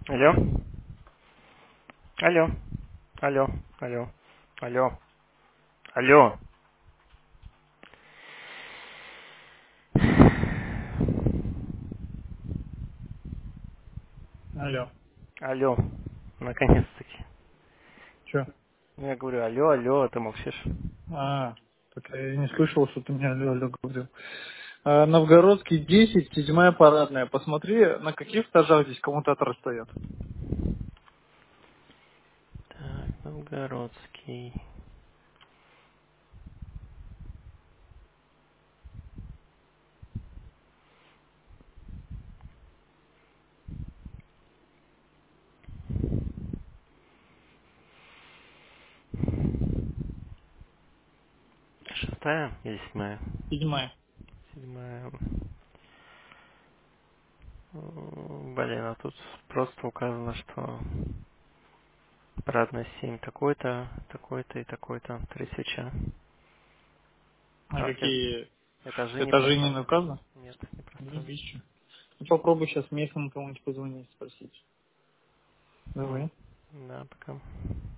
Алло? Алло? Алло? Алло? Алло? Алло? Алло. Алло? Наконец-таки. Че? Ну, я говорю, алло, алло, а ты молчишь. Так я не слышал, что ты мне алло говорил. Новгородский 10, седьмая парадная. Посмотри, на каких этажах здесь коммутатор стоят. Так, Новгородский. Шестая или седьмая? Седьмая. Седьмая. Блин, а тут просто указано, что парадная 7 такой-то, такой-то и такой-то. 3 свеча. А А какие этажи не этажи не пространственные. указано? Нет, не Не пространственные. вижу. Ну, попробуй сейчас местным кому-нибудь позвонить, спросить. М, Давай. Да, пока.